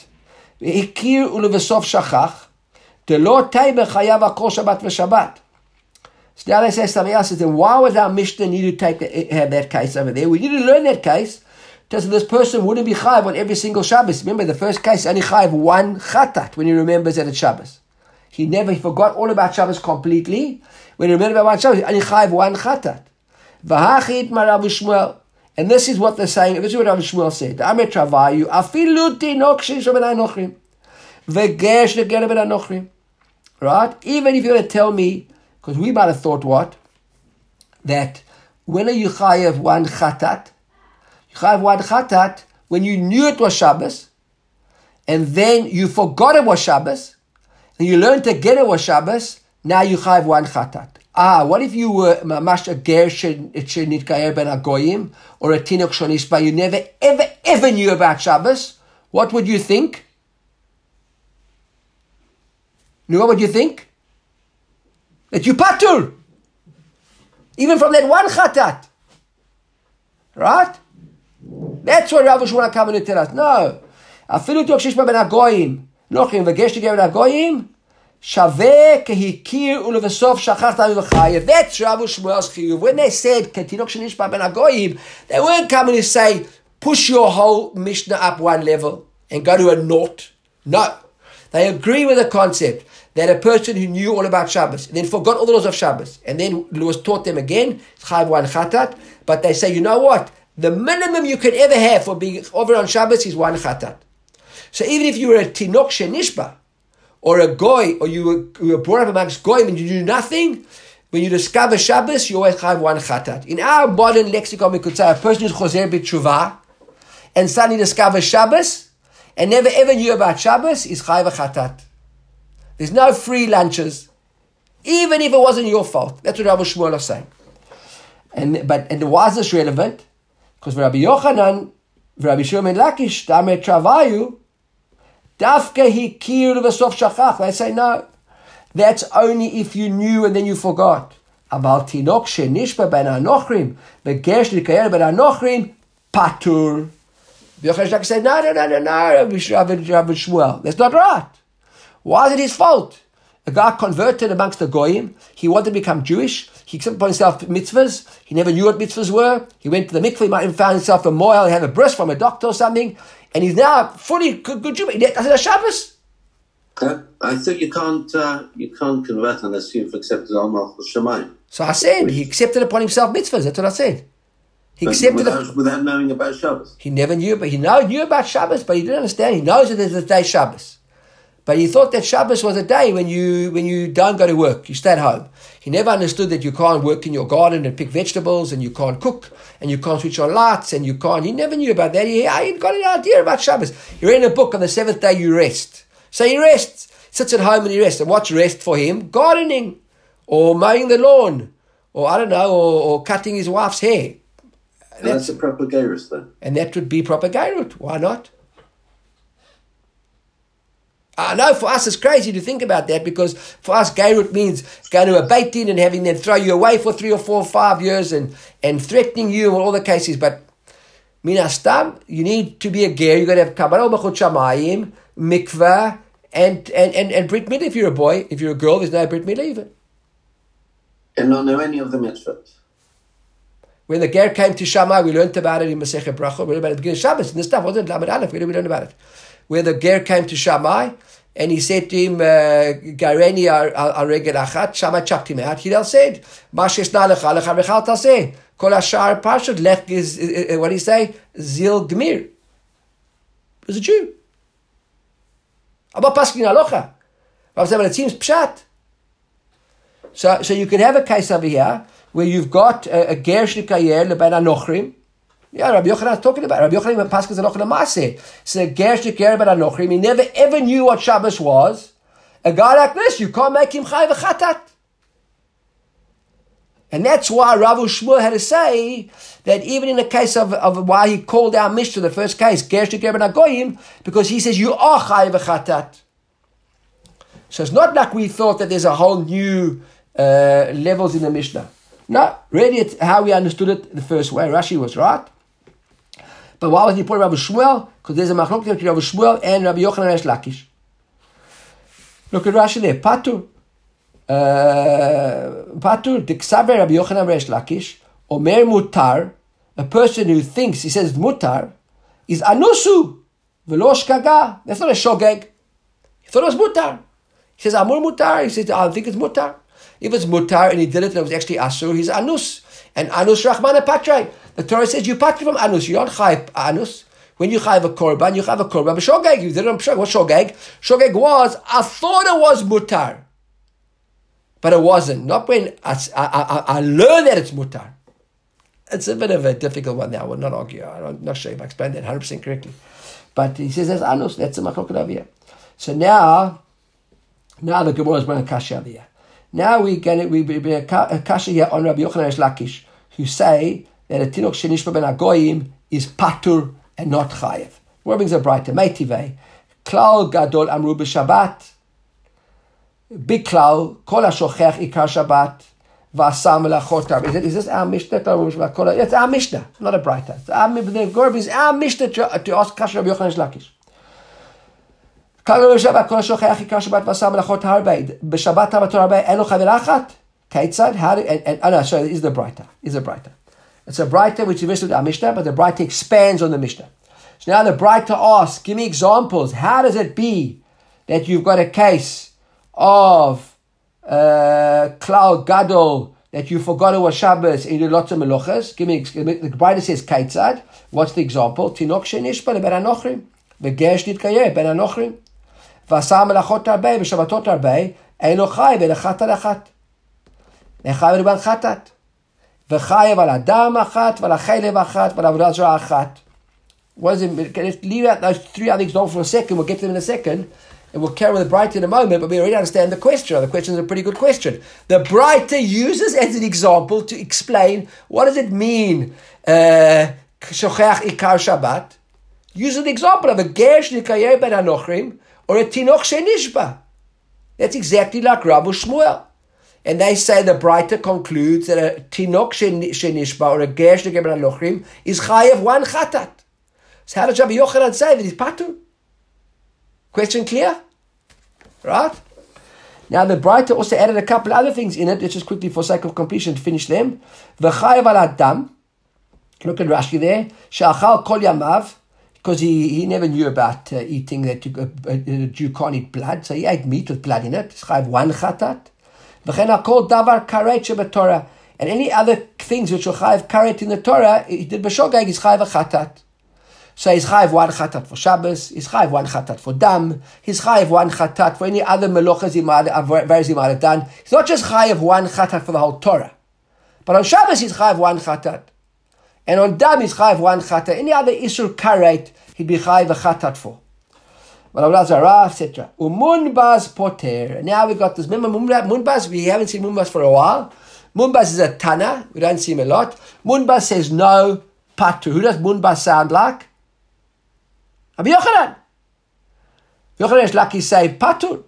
Kehikir ulvasov shachach. Delo taibe chayav hakol Shabbat v'Shabbat. So now they say something else. Then why would our Mishnah need to take the, have that case over there? We need to learn that case. Because this person wouldn't be chayiv on every single Shabbos. Remember, the first case only chayiv one chatat when he remembers that it's Shabbos. He never, he forgot all about Shabbos completely. When he remembered about one Shabbos, he only chayiv one chatat. V'hachit ma Rav Shmuel. And this is what they're saying. This is what Rav Shmuel said. Amet travayu afilu tinok shesh ben anochrim v'gesh leger ben anochrim. Right? Even if you're going to tell me, because we might have thought what? That when are you chayiv one chatat? Chayav one chatat when you knew it was Shabbos, and then you forgot it was Shabbos, and you learned again it was Shabbos. Now you chayav one chatat. Ah, what if you were mamash a ger shenitkayer ben agoyim or a tinok shonishba? You never ever ever knew about Shabbos. What would you think? You know what would you think? That you patur, even from that one chatat, right? That's what Rav Shmuel coming to tell us. No. Afilu tok shesh ben agoyim nochim v'gesh leger ben agoyim shaveh kehikir ulevesof shachach ta'aviv v'chayev. That's Rav Shmuel's chiyuv. When they said ketinok shenishba ben agoyim, they weren't coming to say push your whole Mishnah up one level and go to a naught. No. They agree with the concept that a person who knew all about Shabbos and then forgot all the laws of Shabbos and then was taught them again, chayav one chatat, but they say, you know what? The minimum you can ever have for being over on Shabbos is one chatat. So even if you were a tinok shenishba, or a goy, or you were, you were brought up amongst goyim and you do nothing, when you discover Shabbos, you always have one chatat. In our modern lexicon, we could say a person who's choser b'tshuva and suddenly discovers Shabbos and never ever knew about Shabbos is chayav a chatat. There's no free lunches, even if it wasn't your fault. That's what Rabbi Shmuel is saying. And but and why is this relevant? Because Rabbi Yochanan, Rabbi Shimon Lakish, Damer Travayu, Dafka Hikir V'Sof Shachach. They say no, that's only if you knew and then you forgot. Aval Tinok Shenishba Ben Anochrim, Begesh Likayer Ben Anochrim, Patur. Rabbi Yochanan Lakish said no, no, no, no, no, Rabbi Shmuel. That's not right. Why is it his fault? A guy converted amongst the goyim. He wanted to become Jewish. He accepted upon himself mitzvahs. He never knew what mitzvahs were. He went to the mikveh. He might have found himself a moil. He had a bris from a doctor or something. And he's now fully good, good Jew. That's a Shabbos. Uh, I think you can't uh, you can't convert unless you've accepted Al Malchus Shemayim. So I said, he accepted upon himself mitzvahs. That's what I said. He but accepted without, the, without knowing about Shabbos. He never knew, but he know, knew about Shabbos, but he didn't understand. He knows that there's a day Shabbos. But he thought that Shabbos was a day when you when you don't go to work, you stay at home. He never understood that you can't work in your garden and pick vegetables, and you can't cook, and you can't switch on lights, and you can't. He never knew about that. He, he got an idea about Shabbos. He read in a book, on the seventh day you rest. So he rests, sits at home and he rests. And what's rest for him? Gardening, or mowing the lawn, or I don't know, or, or cutting his wife's hair. And that's, that's a proper Geirus then. And that would be proper Geirut. Why not? I know for us it's crazy to think about that, because for us Geirut means going to a Beit Din and having them throw you away for three or four or five years and, and threatening you in all the cases. But min hastam, you need to be a ger. You've got to have kabbalah b'chut shamayim, mikvah, and, and, and, and brit milah if you're a boy. If you're a girl, there's no brit milah even. And not know any of the mitzvot. When the ger came to Shammai, we learned about it in Masechet Brachot. We learned about it at the beginning of Shabbos, and this stuff wasn't Lamed Aleph. We learned about it. Where the ger came to Shammai, and he said to him, Gareni aregel achat, Shammai chucked him out. Hillel said, Ma sheshna lecha lecha v'chal taseh. Kol hashar parshut lech is, what did he say? Zil gmir. He was a Jew. Abba paskin alocha. But it seems pshat. So, so you can have a case over here where you've got a, a ger shlikayer leban anochrim. Yeah, Rabbi Yochanan is talking about. Rabbi Yochanan Paskas Aloch Lamase. So ger shlikayer leban anochrim. He never ever knew what Shabbos was. A guy like this, you can't make him chai v'chatat. And that's why Rav Shmuel had to say that even in the case of, of why he called out Mishnah, the first case, ger shlikayer leban agoyim, because he says you are chai v'chatat. So it's not like we thought that there's a whole new uh, levels in the Mishnah. No, really it's how we understood it the first way. Rashi was right. But why was he put Rabbi Shmuel? Because there's a machlok between Rabbi Shmuel and Rabbi Yochanan Resh Lakish. Look at Rashi there. Patur. Patur, Diksaber Rabbi Yochanan Resh Lakish, Omer Mutar, a person who thinks, he says Mutar, is Anusu, Velo Shkaga. That's not a Shogeg. He thought it was Mutar. He says, Amur Mutar. He says, I think it's Mutar. If it's Mutar and he did it and it was actually Asur, he's Anus. And Anus Rachmana Patrai. The Torah says you patri from Anus. You don't chayv Anus. When you chayv a korban, you chayv a korban. But Shogeg, you did it on Shogeg. What Shogeg? Shogeg was, I thought it was Mutar. But it wasn't. Not when I, I, I, I learned that it's Mutar. It's a bit of a difficult one now. I will not argue. I'm not sure if I explained that one hundred percent correctly. But he says there's Anus. That's a machloket over here. So now, now the Gemara is bringing a kasha over here. Now we get we bring a kasha here on Rabbi Yochanan Resh Lakish, who say that a tinok shenishba ben agoyim is patur and not chayev. Where brings a brighter? Meitivei. Klal gadol amru b'Shabbat. Big klal kol hashochech ikar Shabbat v'asam melachot. Is it? Is this our Mishnah? It's our Mishnah, not a brighter. It's our, the Gemara is our Mishnah to, to ask kasha Rabbi Yochanan Resh Lakish. B'Shabbat Habator Eno Chavilachat. Keitzad. How do? And, and oh no, sorry, is the brighter. Is a brighter. It's a brighter which is listed our Mishnah, but the brighter expands on the Mishnah. So now the brighter asks, give me examples. How does it be that you've got a case of uh, Klal Gadol that you forgot it was Shabbos and you did lots of melochas? Give me. The brighter says Keitzad. What's the example? Tinok shenishba ben anochrim. V'gesh nitkayer ben anochrim. ועשה מלאכות הרבה ושבתות הרבה, אינו חי ולחת על אחת. וחי ולבן חטאת. וחייב על אדם אחת ועל החלב אחת ועל עבודה זרה אחת. What is it? Let's leave out those three other examples for a second. We'll get to them in a second. And we'll carry with the brighter in a moment, but we already understand the question. The question is a pretty good question. The brighter uses as an example to explain what does it mean, shochach ikar Shabbat. Use an example of a gersh nikayer ben anochrim, or a tinoch shenishba. That's exactly like Rabbi Shmuel. And they say the brighter concludes that a tinoch shenishba, or a gersh nikayer ben anochrim, is chayev one chatat. So how does Rabbi Yochanan say that he's patur? Question clear? Right? Now the brighter also added a couple other things in it. Let's just quickly, for sake of completion, to finish them. V'chayev al adam. Look at Rashi there. She'achal kol yamav. Because he, he never knew about uh, eating that you, uh, a Jew can't eat blood, so he ate meat with blood in it. It's chayav one chatat. V'chen hakol davar karet shebetorah, and any other things which are chayav karet in the Torah, he did b'shogeg, he's chayav a chatat. So he's chayav one chatat for Shabbos, he's chayav one chatat for dam, he's chayav one chatat for any other melochas he might have, he might have done. He's not just chayav one chatat for the whole Torah, but on Shabbos he's chayav one chatat. And on dam he's chayav one chatat. Any other isur karet he'd be chayav a chatat for. Well, et cetera. Umunbaz poter. Now we got this. Remember Munbaz? We haven't seen Munbaz for a while. Munbaz is a Tana. We don't see him a lot. Munbaz says no patu. Who does Munbaz sound like? Rabbi Yochanan. Yochanan Resh Lakish say patur.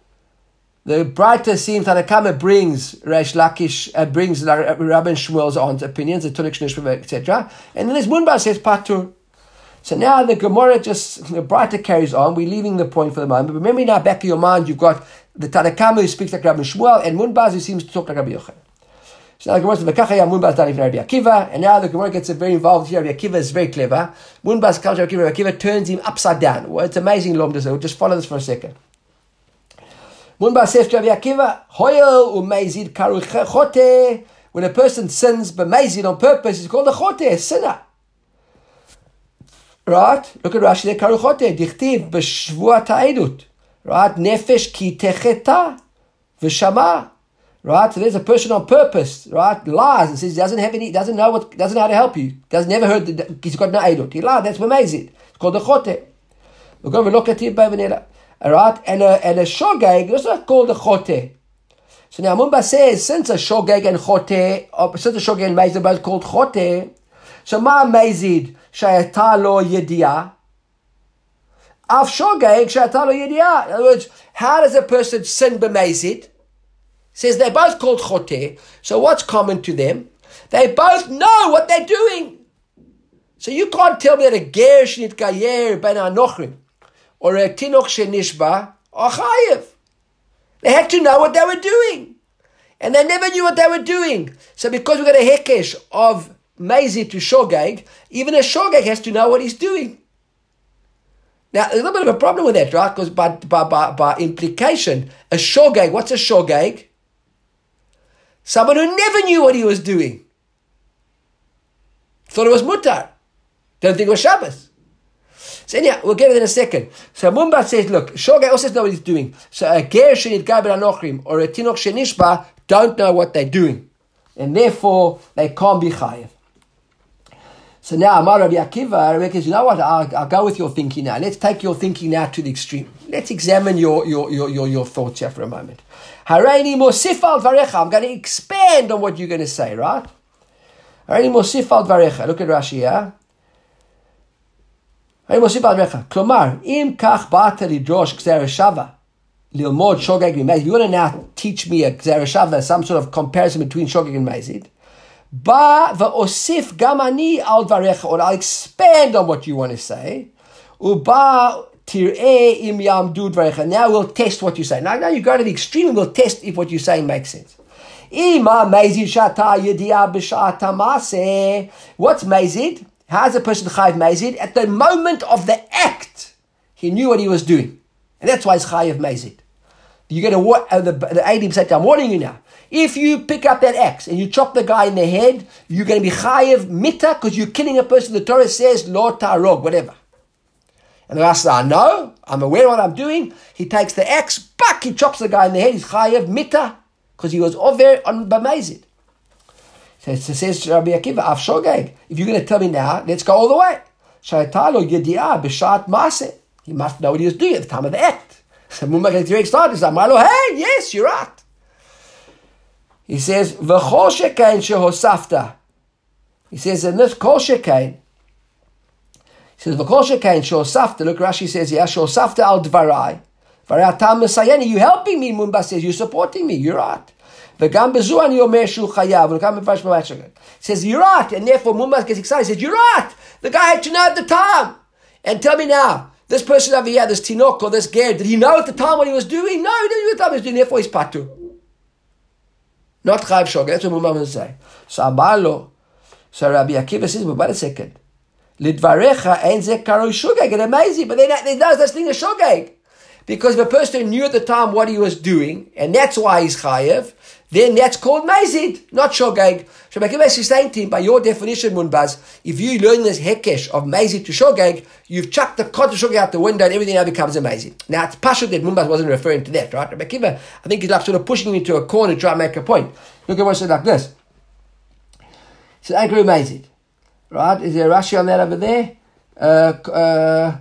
The brighter seems that Tanakama brings Resh Lakish, uh, brings Rabbi Shmuel's aunt's opinions, the Tunik Shnishma, et cetera. And then this Munbaz says patur. So now the Gemara just, the brighter carries on. We're leaving the point for the moment. But remember now, back of your mind, you've got the Tanakama who speaks like Rabbi Shmuel and Munbaz who seems to talk like Rabbi Yochanan. So now the Gemara says, V'kachaya Munbaz dani Rabbi Akiva. And now the Gemara gets very involved here. Rabbi Akiva is very clever. Munbaz comes to Rabbi Akiva. Rabbi Akiva turns him upside down. Well, it's amazing, Lom. We'll just follow this for a second. Munbaz says to Rabbi Akiva, Hoyel umezid karu chote. When a person sins, b'mezid on purpose, it's called a chote, a sinner. Right? Look at Rashi there, Karuchote, Dichtiv, B'shvuat ha'edut. Right? Nefesh ki techeta, v'shama. Right? So there's a person on purpose, right? Lies and says he doesn't have any, doesn't know what, doesn't know how to help you. Doesn't never heard, the, he's got no edut. He lied, that's b'mezid. It's called a chote. We're going to look at it by vanilla. Right? And a, and a shogeg, it's not called a chote. So now Munbaz says, since a shogeg and chote, or since a shogeg and mezid are both called chote, so ma mezid, Shayata lo yediah. Af shogeg shayata lo yediah. In other words, how does a person sin b'mezid? Says they're both called chote. So what's common to them? They both know what they're doing. So you can't tell me that a ger shnitkayer ben anochrim or a tinoch shenishba are chayev. They had to know what they were doing. And they never knew what they were doing. So because we got a hekesh of Mezid to Shogeg, even a Shogeg has to know what he's doing. Now, there's a little bit of a problem with that, right? Because by, by, by, by implication, a Shogeg, what's a Shogeg? Someone who never knew what he was doing. Thought it was mutar. Don't think it was Shabbos. So anyhow, we'll get it in a second. So Munbaz says, look, Shogeg also doesn't know what he's doing. So a ger shenit gai ben anochrim or a tinok shenishba don't know what they're doing. And therefore, they can't be chayiv. So now, Amar Rabbi Akiva reckons, you know what, I'll, I'll go with your thinking now. Let's take your thinking now to the extreme. Let's examine your, your, your, your, your thoughts here for a moment. Hareini mosif al dvarecha. I'm going to expand on what you're going to say, right? Hareini mosif al dvarecha. Look at Rashi here. Hareini mosif al dvarecha. Klomar, im kach ba'ata lidrosh gzera shava. Lilmod shogeg v'mezid. You want to now teach me a gzera shava, some sort of comparison between shogeg and mezid. Ba v'osif gamani al dvarecha, or I'll expand on what you want to say. Uba tir'e im yamdu dvarecha. Now we'll test what you say. Now, now you go to the extreme and we'll test if what you're saying makes sense. Ima mezid shata yediah b'shata maseh. What's mezid? How's a person chayiv mezid? At the moment of the act, he knew what he was doing. And that's why it's chayiv mezid. You're going to, uh, the, the Eidim said, I'm warning you now. If you pick up that axe and you chop the guy in the head, you're going to be chayiv mita because you're killing a person. The Torah says, lo tarog, whatever. And the Rasa, I know, I'm aware of what I'm doing. He takes the axe, back, he chops the guy in the head. He's chayiv mita because he was over on b'mezid. So it says Rabbi Akiva, af shogeg. If you're going to tell me now, let's go all the way. Shaytalo yediah b'shat maseh. He must know what he was doing at the time of the act. So Mumma gets very excited. He's like, hey, yes, you're right. He says, V'chol shekain shehosafta. He says, in this kol shekain, he says, V'chol shekain shehosafta. Look, Rashi says, yeah, shehosafta al dvarai. Dvarai atam mesayeni. You helping me, Mumba says, you're supporting me, you're right. V'gam bezu ani omer shu chayav. He says, you're right. And therefore, Mumba gets excited. He says, you're right. The guy had to know at the time. And tell me now, this person over here, this tinok or this ger, did he know at the time what he was doing? No, he didn't know at the time he was doing. Therefore, he's patu. Not chayiv shogeg. That's what Mumma will say. So Amalo, so Rabbi Akiva says, but wait a second. Lidvarecha ein ze karoi shogeg. And amazing, but there's no such thing as shogeg. Because if a person knew at the time what he was doing, and that's why he's chayiv, then that's called mezid, not shogeg. So Rabbi Akiva is saying to him, by your definition, Munbaz, if you learn this hekesh of mezid to shogeg, you've chucked the kot of shogeg out the window and everything now becomes a mezid. Now it's pashut that Munbaz wasn't referring to that, right? Rabbi Akiva, I think he's like sort of pushing him into a corner to try and make a point. Look at what it says like this. He said, Ankara mezid. Right? Is there a Rashi on that over there? Uh, uh,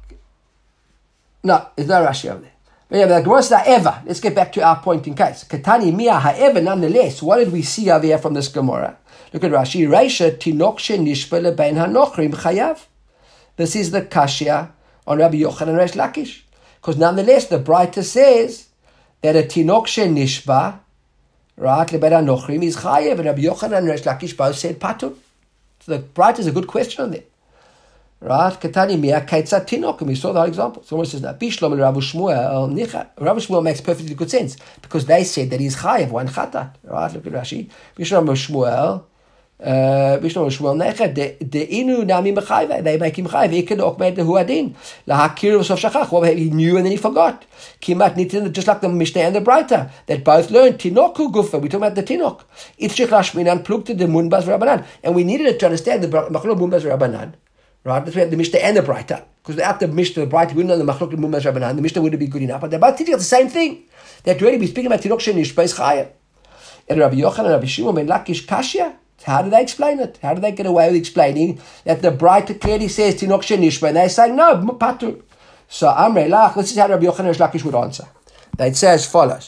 no, there's no Rashi over there. But yeah, but the Gemara says ever. Let's get back to our point in case. Katani Mia ha'ever, nonetheless, what did we see over here from this Gemara? Look at Rashi. Reisha tinok shenishpa lebein hanochrim chayav. This is the kashya on Rabbi Yochanan and Reish Lakish. Because nonetheless, the Breita says that a tinok shenishpa, right, lebein hanochrim is chayav. And Rabbi Yochanan and Reish Lakish both said patur. So the Breita is a good question on that. Right? Katani Mia Kaitzat Tinok, and we saw the whole example. So one says now, Bishlom and Rav Shmuel Nicha. Rav Shmuel makes perfectly good sense because they said that he's chayav one chatat. Right? Look at Rashi. Bishlom and Shmuel, Bishlom and Shmuel Nicha. De inu nami mechayve. They make him chayav. Iken okmed lehu adin. Lahakir v'sof shachach. Well, he knew and then he forgot. Kimat nitin, just like the Mishnah and the Breita that both learned Tinoku gufa. We talk about the Tinok. Itzchik lashminan plukte de munbaz v'rabanan, and we needed it to understand the machlok munbaz v'rabanan. Right, that's why we have the Mishnah and the Breita. Because without the Mishnah, the Breita, we wouldn't know the Machlok and Mumaz Rabbanan. The Mishnah wouldn't be good enough. But they're both teaching us the same thing. They have to really be speaking about Tinok Shenishba is Chaya. And Rabbi Yochanan and Rabbi Shimon ben Lakish Kashya. How do they explain it? How do they get away with explaining that the Breita clearly says Tinok Shenishba and they're saying no, Patur. So Amrei Lach, this is how Rabbi Yochanan and Lakish would answer. They'd say as follows.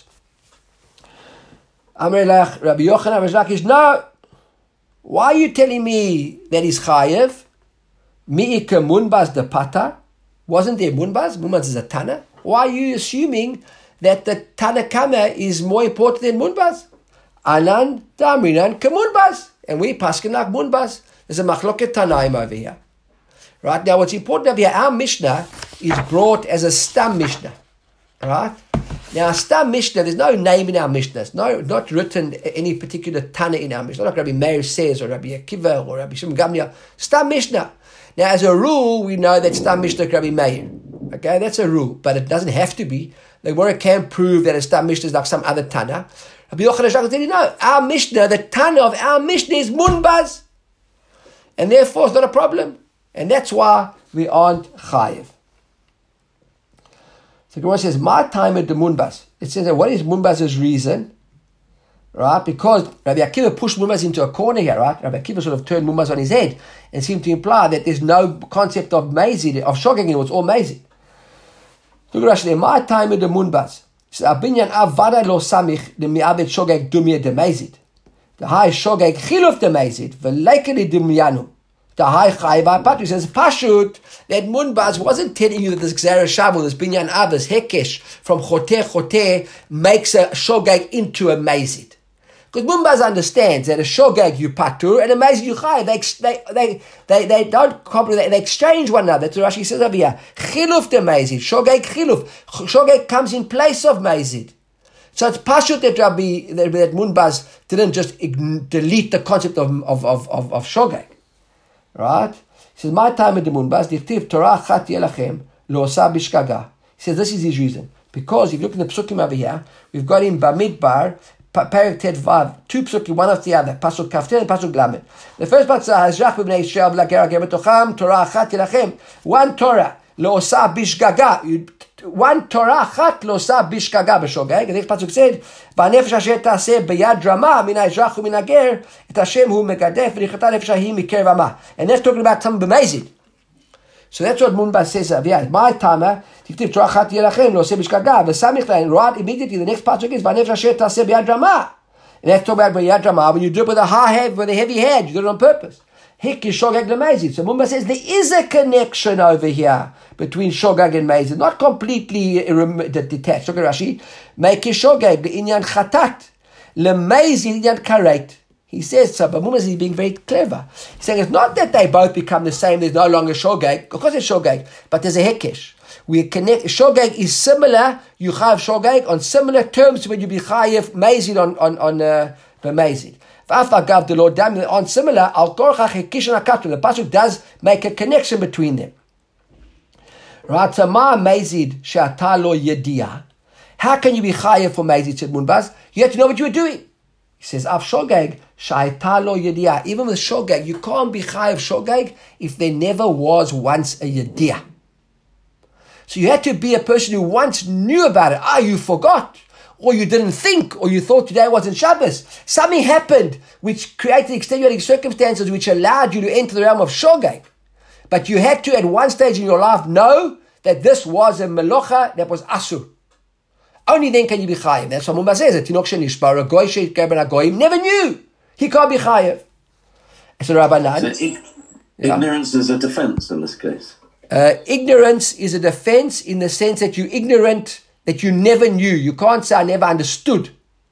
Amrei Lach, Rabbi Yochanan and Lakish, no. Why are you telling me that he's Chayev? Mi'ika munbaz de pata. Wasn't there munbaz? Munbaz is a Tana. Why are you assuming that the Tana Kama is more important than munbaz? Anan damrinan kamunbaz. And we paskin like munbaz. There's a machloket Tanaim over here. Right? Now what's important over here, our Mishnah is brought as a stam Mishnah. Right? Now, Stam Mishnah, there's no name in our Mishnah. It's no, not written any particular Tana in our Mishnah. Not like Rabbi Meir says, or Rabbi Akiva, or Rabbi Shimon Gamliel. Stam Mishnah. Now, as a rule, we know that Stam Mishnah is Rabbi Meir. Okay, that's a rule, but it doesn't have to be. The Gemara can prove that a Stam Mishnah is like some other Tana. Rabbi Yochanan Shach said, no, our Mishnah, the Tana of our Mishnah is Munbaz. And therefore, it's not a problem. And that's why we aren't Chayiv. So the Gemara says, my time at the Munbaz. It says, what is Munbaz's reason? Right? Because Rabbi Akiva pushed Munbaz into a corner here, right? Rabbi Akiva sort of turned Munbaz on his head and seemed to imply that there's no concept of Mazid, of Shogeg, it was all Mazid. So the Gemara says, my time at the Munbaz. So Abinyan Avada lo Samich, the Mi'avet Shogeg Dumya de Mazid. The high Shogeg Chiluf de Mazid, Velekeli Dumyanu. The high Chayva Patri says, Pashut, that Munbaz wasn't telling you that this Gzera Shavu, this Binyan Av, this Hekesh from Choteh Choteh makes a Shogeg into a Mazid. Because Munbaz understands that a Shogeg you Patur and a Mazid you Chay. They, they, they, they, they don't complement, they exchange one another. That's what Rashi says over here. Chiluf de Mazid, Shogeg Chiluf. Shogeg comes in place of Mazid. So it's Pashut that Rabbi, that, that Munbaz didn't just ign- delete the concept of, of, of, of, of Shogeg. Right? He says, my time at the Munbaz, Dichtiv Torah Chat Yelachem, Lo Osa Bishkaga. He says, this is his reason. Because if you look at the psukim over here, we've got in Bamidbar, Perek Tet Vav, two psukim, one after the other, Pasuk Kaftet and Pasuk Lamed. The first part says, Hazrach b'bnei Yisrael v'lager ager b'tocham, Torah Chat Yelachem. One Torah, Lo Osa Bishkaga. One Torah Chat Lo Osa Bishkaga b'shogeg. The next pasuk said, "V'anefesh asher taseh b'yad rama min ha'ezrach u'min hager et Hashem hu megadef v'nichata nefesh ha'hi mikir rama." And that's talking about something amazing. So that's what Munbaz says. Yeah, my timer. Tiktiv Torah Chat Yelachem Lo Osa Bishkaga. V'samich lein. Right immediately, the next pasuk is "V'anefesh asher taseh b'yad rama." And that's talking about b'yad rama. When you do it with a high head, with a heavy head, you do it on purpose. Hik is Shogeg and Mazid. So Munbaz says there is a connection over here between Shogeg and Mazid, not completely detached. Look at Rashi. Make Shogeg inyan chatat le Mazid inyan karet. He says so, but Munbaz is being very clever. He's saying it's not that they both become the same. There's no longer Shogeg. Of course, it's Shogeg, but there's a hekesh. We connect. Shogeg is similar. You have Shogeg on similar terms when you be chayev Mazid on on on uh, the Mazid. The Lord damn on similar al korcha hekish and akatu. The pasuk does make a connection between them. Right, so ma mazid she'ata lo yediah. How can you be chayev for mazid? Said Munbaz. You have to know what you were doing. He says av shogeg she'ata lo yediah. Even with shogeg, you can't be chayev shogeg if there never was once a yediah. So you had to be a person who once knew about it. Ah, you forgot. Or you didn't think, or you thought today wasn't Shabbos. Something happened which created extenuating circumstances which allowed you to enter the realm of Shogeg. But you had to, at one stage in your life, know that this was a melocha that was asur. Only then can you be chayiv. That's what Munbaz says. A tinok shenishbar, a goy sheikeben a goyim, never knew. He can't be chayiv. So Rabbanan. So ig- yeah. Ignorance is a defense in this case. Uh, ignorance is a defense in the sense that you're ignorant, that you never knew. You can't say I never understood.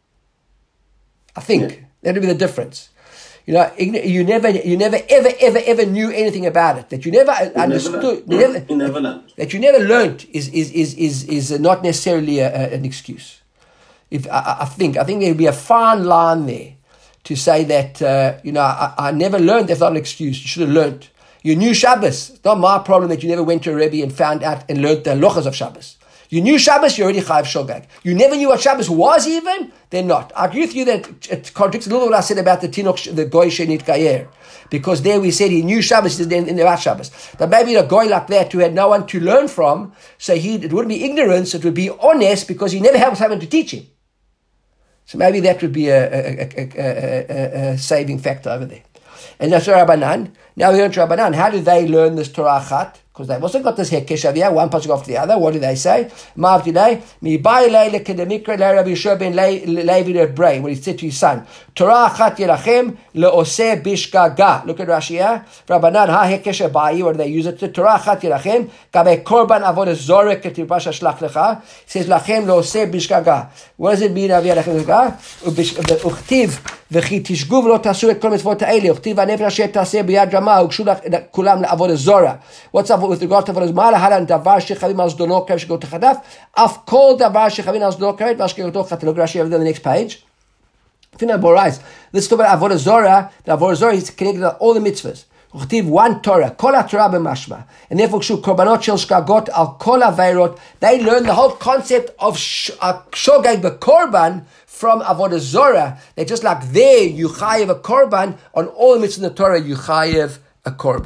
I think yeah. that would be the difference. You know, you never, you never, ever, ever, ever knew anything about it. That you never you understood. Never you never, you never learned. That you never learned is is is is is not necessarily a, a, an excuse. If I, I think, I think there would be a fine line there to say that uh, you know I, I never learned. That's not an excuse. You should have learned. You knew Shabbos. It's not my problem that you never went to a Rebbe and found out and learned the halachas of Shabbos. You knew Shabbos, you're already chayav shogeg. You never knew what Shabbos was even, then not. I agree with you that it contradicts a little what I said about the Tinok, the Goy Shenit Gayer. Because there we said he knew Shabbos, he didn't know Shabbos. But maybe a Goy like that who had no one to learn from, so he it wouldn't be ignorance, it would be honest because he never had someone to teach him. So maybe that would be a, a, a, a, a, a saving factor over there. And that's Rabbanan. Now we learn to Rabbanan. How do they learn this Torah Chat? Because they've also got this hekesh over here, one pasuk after the other. What do they say? Ma'avdilei, mi bai leile kedemikra le Rabbi Yeshua ben Levi le Bray, when he said to his son, Torah Chat Yelachem le'oseh bishgaga. Look at Rashi here. Rabbanan ha hekesher ba'i, or they use it to Torah chat yirachem. Gabe korban avodah zorah ketiv pasha shlach lecha. It says lachem le'oseh bishgaga. What does it mean? Aviyah lachem bishgaga. Uchtiv v'chi tishgu v'lo tasu et kol mitzvot ha'eli. Uchtiv v'nefesh asher taseh b'yad rama ukshu kulam le'avodah zorah. What's up with regard to avodah zorah? Halan davar shechavim al zdono kev shego techadav. Af kol davar shechavim al zdono kev v'ashkego techadav. Look at Rashi over there on the next page. Let's talk about avodah zorah. The avodah zorah is connected to all the mitzvahs. One Torah, kol Torah b'mashma, and therefore shu korbanot shel shkagot al kol aveirot. They learn the whole concept of shogeg b'korban from avodah zorah. They're just like there you chayev a korban on all the mitzvahs in the Torah. You chayev a korban.